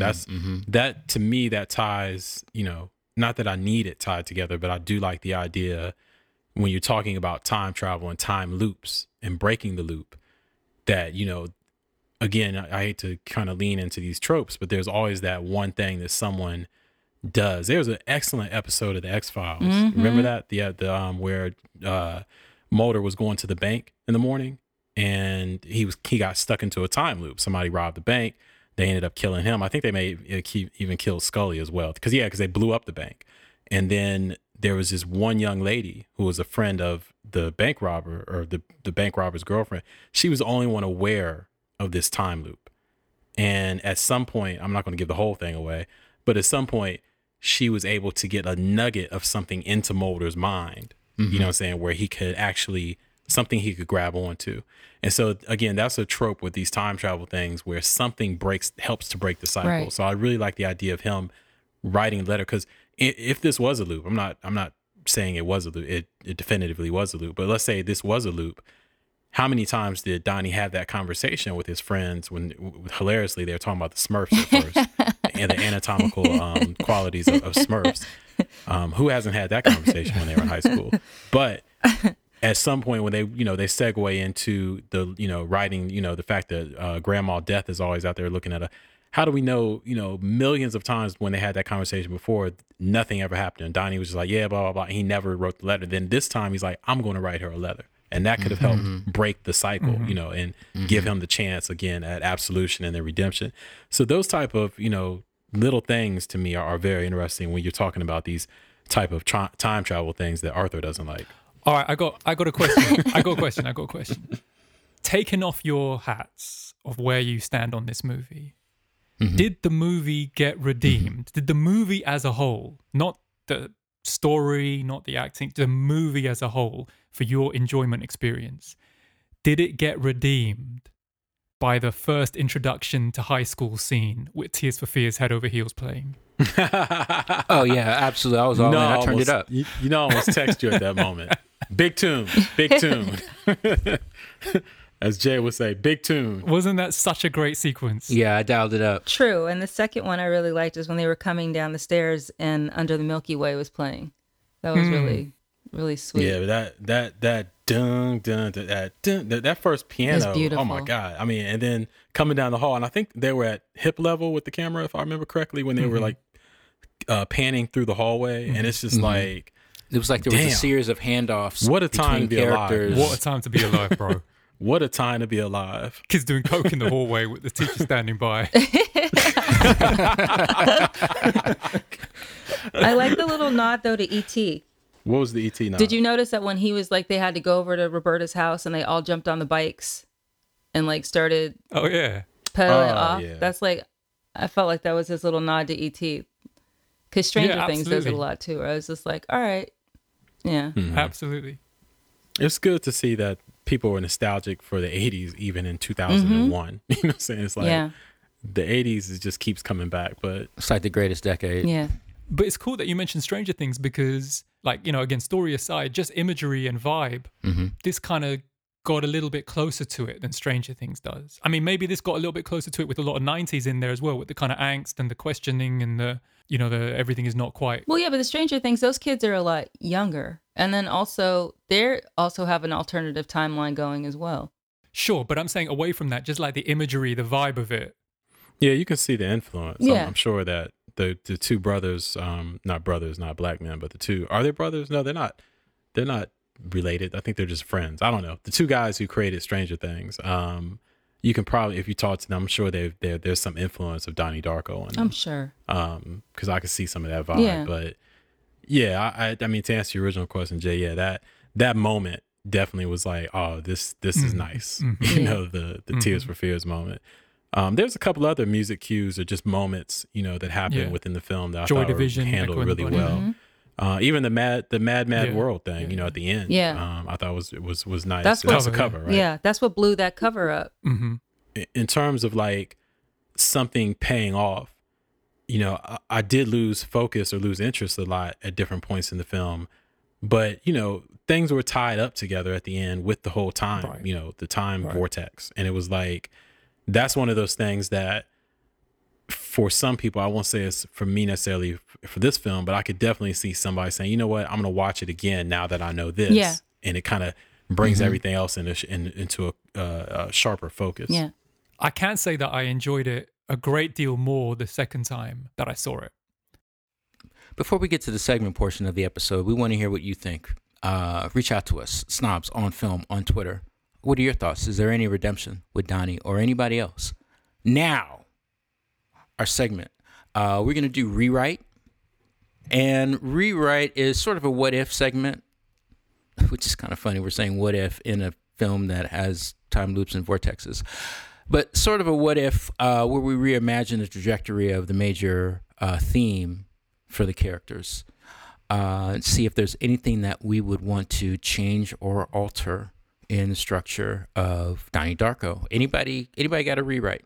That to me that ties. You know, not that I need it tied together, but I do like the idea when you're talking about time travel and time loops and breaking the loop. That, you know, again, I hate to kind of lean into these tropes, but there's always that one thing that someone does. There was an excellent episode of the X-Files. Remember that the where Mulder was going to the bank in the morning, and he got stuck into a time loop. Somebody robbed the bank. They ended up killing him. I think they may even kill Scully as well, because they blew up the bank. And then there was this one young lady who was a friend of the bank robber, or the bank robber's girlfriend. She was the only one aware of this time loop. And at some point, I'm not going to give the whole thing away, but at some point, she was able to get a nugget of something into Mulder's mind, you know what I'm saying, where he could actually, something he could grab onto. And so, again, that's a trope with these time travel things where something helps to break the cycle. Right. So I really like the idea of him writing a letter, because if this was a loop, I'm not saying it was a loop, it definitively was a loop, but let's say this was a loop. How many times did Donnie have that conversation with his friends when, hilariously, they were talking about the Smurfs at first and the anatomical qualities of Smurfs? Who hasn't had that conversation when they were in high school? But at some point when they segue into the, you know, writing, you know, the fact that Grandma Death is always out there looking at how do we know, you know, millions of times when they had that conversation before, nothing ever happened. And Donnie was just like, yeah, blah, blah, blah. And he never wrote the letter. Then this time he's like, I'm going to write her a letter. And that could have helped break the cycle, you know, and give him the chance again at absolution and then redemption. So those type of, you know, little things to me are very interesting when you're talking about these type of time travel things that Arthur doesn't like. All right, I got a question. I got a question. Taking off your hats of where you stand on this movie, did the movie get redeemed? Did the movie as a whole, not the story, not the acting, the movie as a whole, for your enjoyment experience, did it get redeemed by the first introduction to high school scene with Tears for Fears head over heels playing? Oh yeah, absolutely. I was all in. I turned it up. You know, I almost text you at that moment. Big tune. As Jay would say, big tune. Wasn't that such a great sequence? Yeah, I dialed it up. True. And the second one I really liked is when they were coming down the stairs and Under the Milky Way was playing. That was really, really sweet. Yeah, but that dun dun that first piano. Oh my God. I mean, and then coming down the hall, and I think they were at hip level with the camera, if I remember correctly, when they were like panning through the hallway, and it's just like it was like there was a series of handoffs. What a time to be characters. alive! What a time to be alive, bro. What a time to be alive. Kids doing coke in the hallway with the teacher standing by. I like the little nod though to E.T. What was the E.T. nod? Did you notice that when he was like, they had to go over to Roberta's house and they all jumped on the bikes and like started Oh yeah. pedaling off? yeah. That's like, I felt like that was his little nod to E.T. Because Stranger Things does it a lot too. Where I was just like, all right, yeah, Absolutely. It's good to see that people were nostalgic for the 80s, even in 2001. You know what I'm saying? It's like the 80s is just keeps coming back, but It's like the greatest decade. yeah. But it's cool that you mentioned Stranger Things because, like, you know, again, story aside, just imagery and vibe, this kind of got a little bit closer to it than Stranger Things does. I mean, maybe this got a little bit closer to it with a lot of 90s in there as well, with the kind of angst and the questioning and the, you know, the everything is not quite. Well, yeah, but the Stranger Things, those kids are a lot younger. And then also, they also have an alternative timeline going as well. Sure, but I'm saying away from that, just like the imagery, the vibe of it. yeah, you can see the influence. Yeah. I'm sure that the two brothers, not black men, but the two, are they brothers? No, they're not. They're not related. I think they're just friends. I don't know. The two guys who created Stranger Things, you can probably, if you talk to them, I'm sure there's some influence of Donnie Darko in them. I'm sure. Because I could see some of that vibe. Yeah. But yeah, I mean, to answer your original question, Jay, yeah, that moment definitely was like, oh, this is nice. You know, the Tears for Fears moment. There's a couple other music cues or just moments, you know, that happen within the film that Joy I thought Division, were handled Echo and really the well. Even the Mad World thing, Yeah. you know, at the end. Yeah. I thought was nice. That's That was a what- cover, right? Yeah, that's what blew that cover up. In terms of like something paying off, you know, I did lose focus or lose interest a lot at different points in the film, but you know, things were tied up together at the end with the whole time, Right. you know, the time vortex. And it was like, that's one of those things that for some people, I won't say it's for me necessarily for this film, but I could definitely see somebody saying, you know what, I'm going to watch it again now that I know this. Yeah. And it kind of brings everything else into a sharper focus. Yeah. I can say that I enjoyed it a great deal more the second time that I saw it. Before we get to the segment portion of the episode, we want to hear what you think. Reach out to us, Snobs on Film on Twitter. What are your thoughts? Is there any redemption with Donnie or anybody else? Now, our segment. We're going to do Rewrite. And Rewrite is sort of a what if segment, which is kind of funny. We're saying what if in a film that has time loops and vortexes. But sort of a what if where we reimagine the trajectory of the major theme for the characters. And see if there's anything that we would want to change or alter in the structure of Donnie Darko. Anybody got a Rewrite?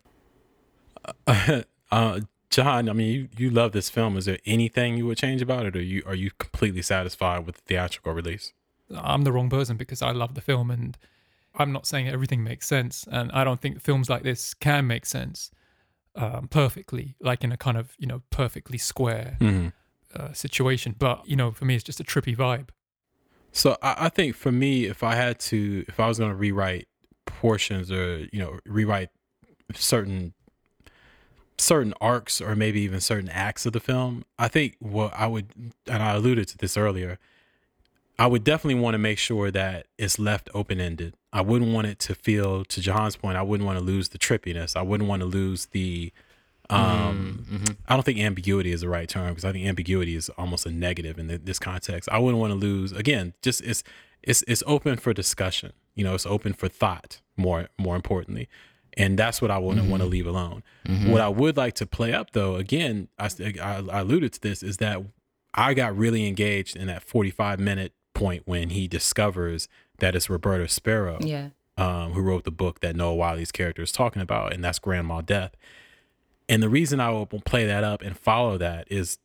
John, I mean, you love this film. Is there anything you would change about it, or are you completely satisfied with the theatrical release? I'm the wrong person because I love the film, and I'm not saying everything makes sense, and I don't think films like this can make sense perfectly, like in a kind of, you know, perfectly square situation. But, you know, for me, it's just a trippy vibe. So I think for me, if I was going to rewrite portions or, you know, rewrite certain arcs or maybe even certain acts of the film, I think what I would, and I alluded to this earlier, I would definitely want to make sure that it's left open-ended. I wouldn't want it to feel, to Jahan's point, I wouldn't want to lose the trippiness. I wouldn't want to lose the I don't think ambiguity is the right term, because I think ambiguity is almost a negative in this context. I wouldn't want to lose, again, just it's open for discussion. It's open for thought, more importantly. And that's what I wouldn't want to leave alone. What I would like to play up, though, again, I alluded to this, is that I got really engaged in that 45-minute point when he discovers that it's Roberta Sparrow, who wrote the book that Noah Wiley's character is talking about, and that's Grandma Death. And the reason I will play that up and follow that is,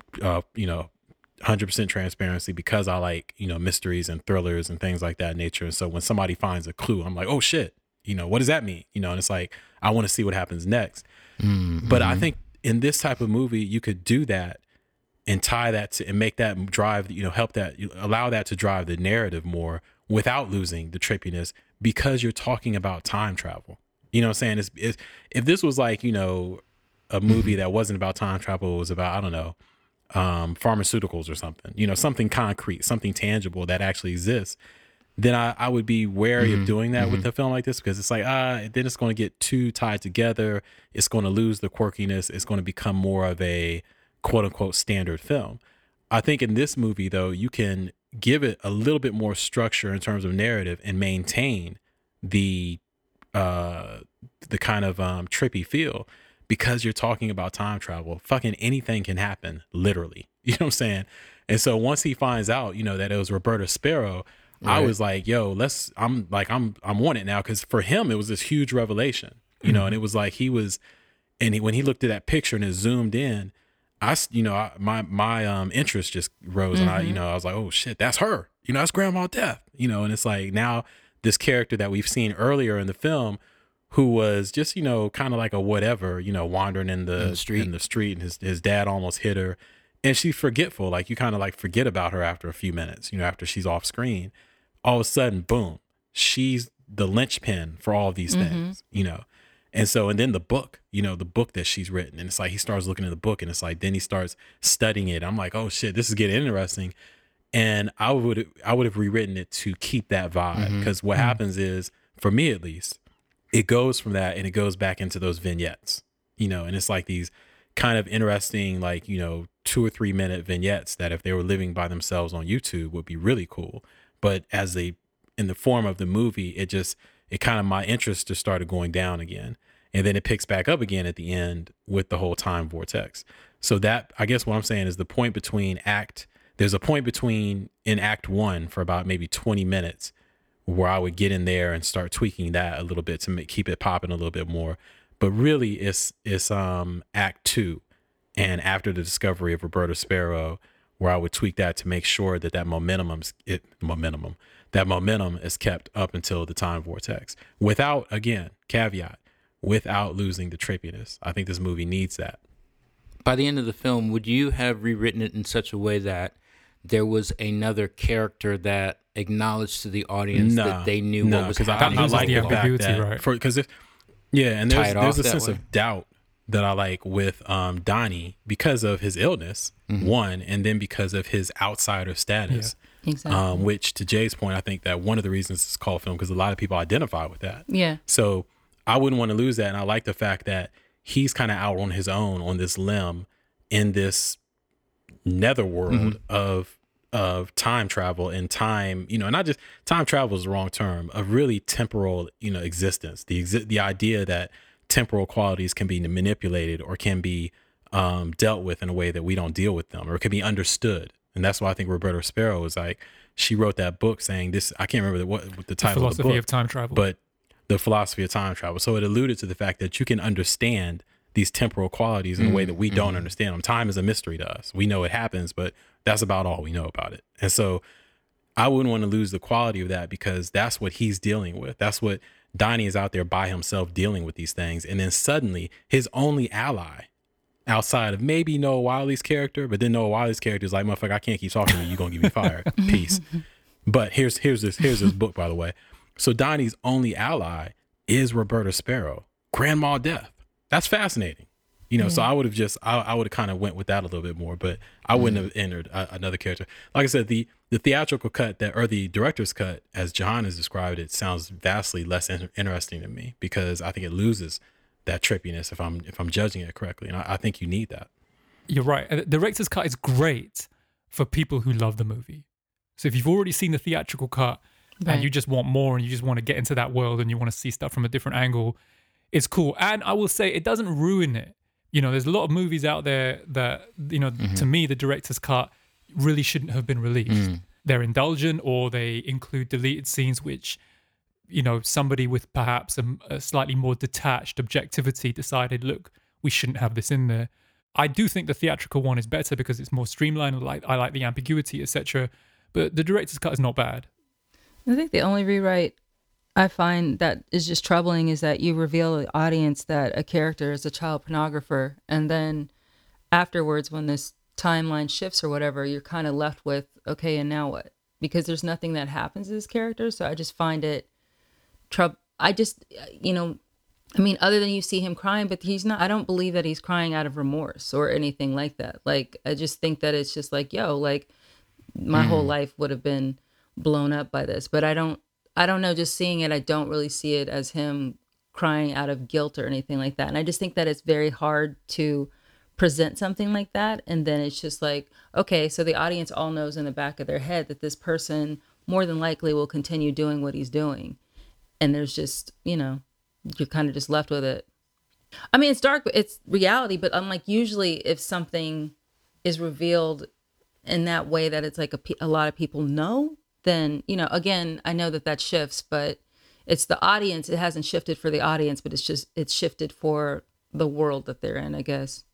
100% transparency, because I like, mysteries and thrillers and things like that nature. And so when somebody finds a clue, I'm like, oh shit, what does that mean? And it's like, I want to see what happens next. But I think in this type of movie, you could do that and tie that to, and make that drive, help that, allow that to drive the narrative more without losing the trippiness, because you're talking about time travel. You know what I'm saying? It's, if this was like, a movie that wasn't about time travel, it was about, I don't know, pharmaceuticals or something, something concrete, something tangible that actually exists, then I would be wary of doing that with a film like this, because it's like, then it's going to get too tied together. It's going to lose the quirkiness. It's going to become more of a quote unquote standard film. I think in this movie, though, you can give it a little bit more structure in terms of narrative and maintain the kind of trippy feel, because you're talking about time travel. Fucking anything can happen, literally. You know what I'm saying? And so once he finds out, that it was Roberta Sparrow, right, I was like, yo, I'm on it now. Cause for him, it was this huge revelation, and it was like when he looked at that picture and it zoomed in, my interest just rose, and I was like, oh shit, that's her, that's Grandma Death, and it's like, now this character that we've seen earlier in the film, who was just, kind of like a whatever, wandering in the street, and his dad almost hit her, and she's forgetful. Like, you kind of like forget about her after a few minutes, after she's off screen. All of a sudden, boom, she's the linchpin for all of these things, And so, and then the book, the book that she's written, and it's like, he starts looking at the book, and it's like, then he starts studying it. I'm like, oh shit, this is getting interesting. And I would have rewritten it to keep that vibe, because what happens is, for me at least, it goes from that and it goes back into those vignettes, and it's like these kind of interesting, like, 2 or 3 minute vignettes that if they were living by themselves on YouTube would be really cool. But as in the form of the movie, it kind of, my interest just started going down again. And then it picks back up again at the end with the whole time vortex. So that, I guess what I'm saying is, there's a point between in Act 1 for about maybe 20 minutes where I would get in there and start tweaking that a little bit to keep it popping a little bit more. But really it's Act 2, and after the discovery of Roberta Sparrow, where I would tweak that to make sure that momentum is kept up until the time vortex, without, again, caveat, without losing the trippiness. I think this movie needs that. By the end of the film, would you have rewritten it in such a way that there was another character that acknowledged to the audience that they knew what was happening? I like the ambiguity, right? Because there's a sense of doubt that I like with Donnie, because of his illness, one, and then because of his outsider status. Yeah, exactly. Which, to Jay's point, I think that one of the reasons it's called film, because a lot of people identify with that. Yeah. So I wouldn't want to lose that, and I like the fact that he's kind of out on his own on this limb in this netherworld of time travel and time, not just time travel is the wrong term, of really temporal, existence. The idea that temporal qualities can be manipulated or can be dealt with in a way that we don't deal with them, or can be understood. And that's why I think Roberta Sparrow was like, she wrote that book saying this, I can't remember what the title of the book. Philosophy of Time Travel. But the philosophy of time travel. So it alluded to the fact that you can understand these temporal qualities in a way that we don't understand them. Time is a mystery to us. We know it happens, but that's about all we know about it. And so I wouldn't want to lose the quality of that, because that's what he's dealing with. That's what Donnie is out there by himself dealing with these things. And then suddenly his only ally outside of maybe Noah Wiley's character, but then Noah Wiley's character is like, motherfucker, I can't keep talking to you. You're going to get me fired. Peace. But here's this book, by the way. So Donnie's only ally is Roberta Sparrow, Grandma Death. That's fascinating. So I would have kind of went with that a little bit more, but I wouldn't have entered another character. Like I said, the theatrical cut or the director's cut, as Jahan has described it, sounds vastly less interesting to me, because I think it loses that trippiness if I'm judging it correctly. And I think you need that. You're right. The director's cut is great for people who love the movie. So if you've already seen the theatrical cut Right. and you just want more and you just want to get into that world and you want to see stuff from a different angle, it's cool. And I will say it doesn't ruin it. You know, there's a lot of movies out there that, you know, to me, the director's cut really shouldn't have been released. They're indulgent or they include deleted scenes which, you know, somebody with perhaps a slightly more detached objectivity decided, look, we shouldn't have this in there. I do think the theatrical one is better because it's more streamlined. I like the ambiguity, etc. But the director's cut is not bad. I think the only rewrite I find that is just troubling is that you reveal to the audience that a character is a child pornographer, and then afterwards, when this timeline shifts or whatever, you're kind of left with, okay, and now what? Because there's nothing that happens to this character, so I just find it other than you see him crying, but he's not, I don't believe that he's crying out of remorse or anything like that. Like, I just think that it's just like, yo, like, my whole life would have been blown up by this. But I don't know, just seeing it, I don't really see it as him crying out of guilt or anything like that. And I just think that it's very hard to present something like that. And then it's just like, okay, so the audience all knows in the back of their head that this person more than likely will continue doing what he's doing. And there's just, you know, you're kind of just left with it. I mean, it's dark, it's reality, but unlike usually if something is revealed in that way that it's like a lot of people know, then, you know, again, I know that shifts, but it's the audience. It hasn't shifted for the audience, but it's shifted for the world that they're in, I guess.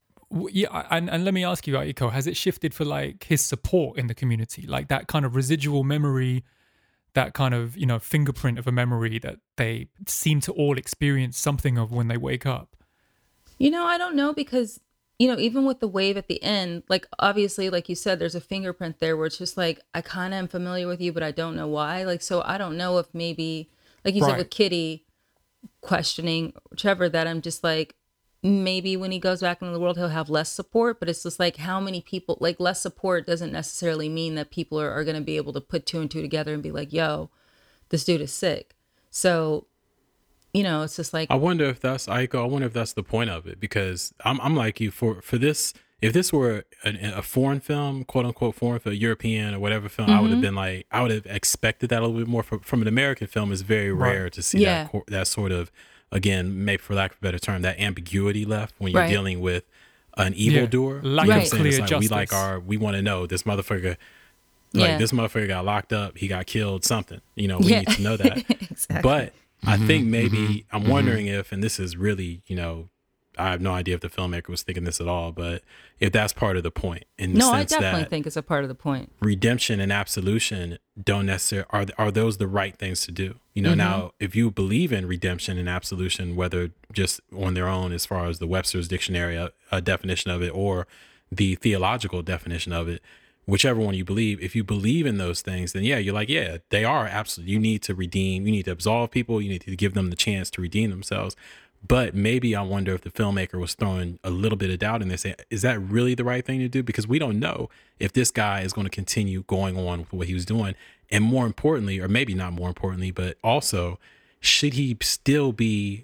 Yeah, and let me ask you, Aiko, has it shifted for like his support in the community? Like that kind of residual memory, that kind of, you know, fingerprint of a memory that they seem to all experience something of when they wake up? You know, I don't know because, you know, even with the wave at the end, like obviously, like you said, there's a fingerprint there where it's just like, I kind of am familiar with you, but I don't know why. Like, so I don't know if maybe, like you said with Kitty questioning whichever, that I'm just like, maybe when he goes back into the world, he'll have less support, but it's just like how many people, like less support doesn't necessarily mean that people are going to be able to put two and two together and be like, yo, this dude is sick. So, you know, it's just like, I wonder if that's the point of it, because I'm like you for this. If this were a foreign film, quote unquote foreign film, European or whatever film, I would have been like, I would have expected that a little bit more from an American film. It's very rare to see that sort of, again, maybe for lack of a better term, that ambiguity left when you're dealing with an evildoer. Lack of clear justice. We want to know this motherfucker. Like this motherfucker got locked up, he got killed, something. You know, we need to know that. Exactly. But I think maybe I'm wondering if, and this is really, you know, I have no idea if the filmmaker was thinking this at all, but if that's part of the point, in the sense I definitely that think it's a part of the point. Redemption and absolution don't necessarily are those the right things to do? You know, now if you believe in redemption and absolution, whether just on their own as far as the Webster's dictionary definition of it or the theological definition of it, whichever one you believe, if you believe in those things, then you're like, they are absolutely, you need to redeem, you need to absolve people, you need to give them the chance to redeem themselves. But maybe I wonder if the filmmaker was throwing a little bit of doubt in there, saying, is that really the right thing to do? Because we don't know if this guy is going to continue going on with what he was doing. And more importantly, or maybe not more importantly, but also, should he still be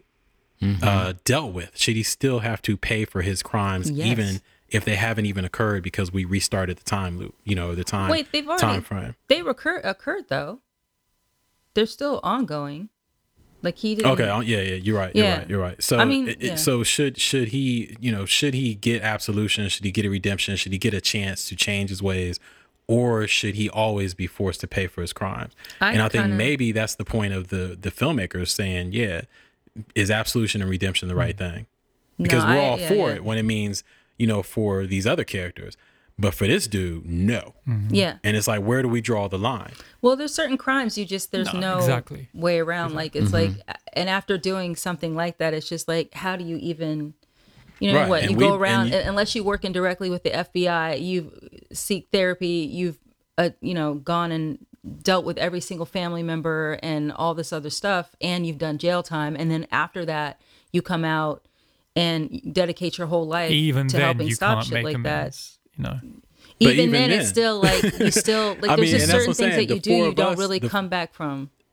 dealt with? Should he still have to pay for his crimes, even if they haven't even occurred because we restarted the time loop, you know, the time, time frame? They occurred though. They're still ongoing. Like he didn't. Okay. Yeah. You're right. You're right. So, I mean, so should he, you know, should he get absolution? Should he get a redemption? Should he get a chance to change his ways, or should he always be forced to pay for his crimes? I think maybe that's the point of the filmmakers saying, is absolution and redemption the right thing? Because we're all for it when it means, you know, for these other characters. But for this dude, no. Yeah. And it's like, where do we draw the line? Well, there's certain crimes there's no way around. Like, it's like, and after doing something like that, it's just like, how do you even, you know, what? And you go around, unless you work indirectly with the FBI, you seek therapy, you've, you know, gone and dealt with every single family member and all this other stuff, and you've done jail time. And then after that, you come out and dedicate your whole life to helping stop shit like that. You know, even then, it's still like you still like. There's just certain things that you do you don't really come back from.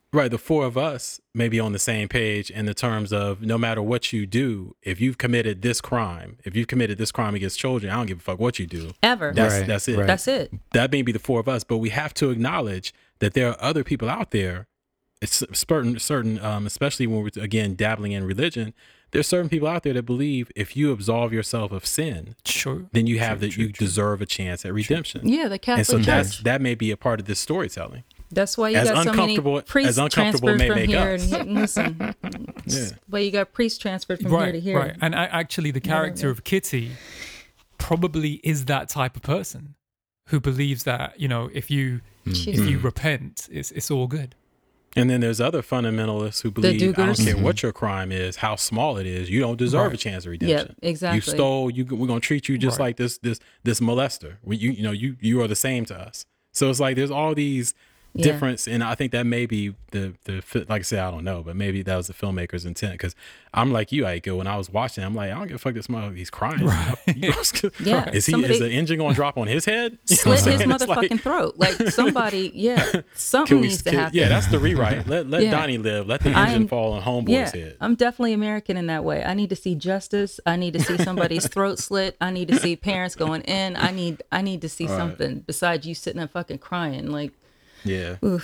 Right. The four of us may be on the same page in the terms of no matter what you do, if you've committed this crime against children, I don't give a fuck what you do. Ever. That's it. Right. That's it. That may be the four of us, but we have to acknowledge that there are other people out there. It's certain, especially when we're again dabbling in religion. There's certain people out there that believe if you absolve yourself of sin, Sure. then you have you deserve a chance at redemption. Yeah, the Catholic And so Church. that may be a part of this storytelling. That's why you as got so many uncomfortable- priests as uncomfortable transferred may from make here. us. And listen, Yeah. well, you got priests transferred from here to here. Right. And actually, the character of Kitty probably is that type of person who believes that, you know, if you repent, it's all good. And then there's other fundamentalists who believe I don't Dugars. care what your crime is, how small it is, you don't deserve a chance of redemption. Yep, exactly. You stole. We're gonna treat you just Right. like this molester. You are the same to us. So it's like there's all these Yeah. difference, and I think that may be the like I said, I don't know, but maybe that was the filmmaker's intent. Because I'm like you, Aiko, when I was watching, I'm like, I don't give a fuck this mother, he's crying. Yeah, Is somebody- the engine gonna drop on his head? You know Slit what his I'm saying? It's motherfucking like, throat. Like somebody, something can we- needs to can- happen. Yeah, that's the rewrite. Let Yeah. Donnie live. Let the I'm- engine fall on Homeboy's Yeah, head. I'm definitely American in that way. I need to see justice. I need to see somebody's throat slit. I need to see parents going in. I need to see something besides you sitting there fucking crying. Like, Yeah. all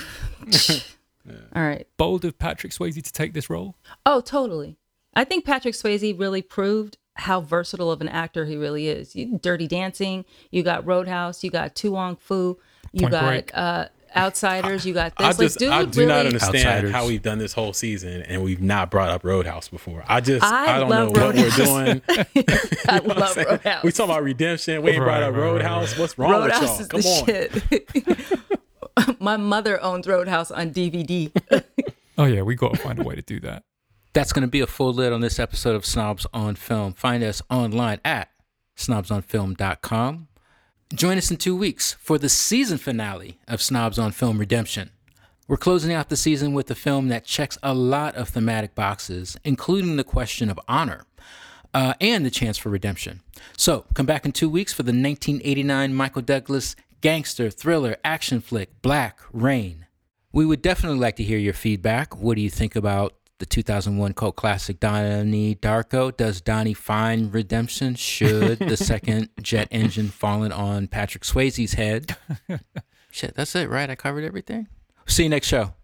right. Bold of Patrick Swayze to take this role. Oh, totally. I think Patrick Swayze really proved how versatile of an actor he really is. You Dirty Dancing, you got Roadhouse, you got Tu Wong Fu, you Point got Break. Outsiders, you got I this. do really, not understand Outsiders. how we've done this whole season and we've not brought up Roadhouse before. I don't know love what we're doing. I love Roadhouse. We talking about redemption. We ain't brought up Right. Roadhouse. What's wrong Roadhouse with y'all? is Come the on. shit. My mother owns Roadhouse on DVD. Oh yeah, we got to find a way to do that. That's going to be a full lid on this episode of Snobs on Film. Find us online at snobsonfilm.com. Join us in 2 weeks for the season finale of Snobs on Film Redemption. We're closing out the season with a film that checks a lot of thematic boxes, including the question of honor and the chance for redemption. So come back in 2 weeks for the 1989 Michael Douglas gangster thriller action flick Black Rain. We would definitely like to hear your feedback. What do you think about the 2001 cult classic Donnie Darko? Does Donnie find redemption? Should the second jet engine fallen on Patrick Swayze's head? Shit, that's it, right? I covered everything. See you next show.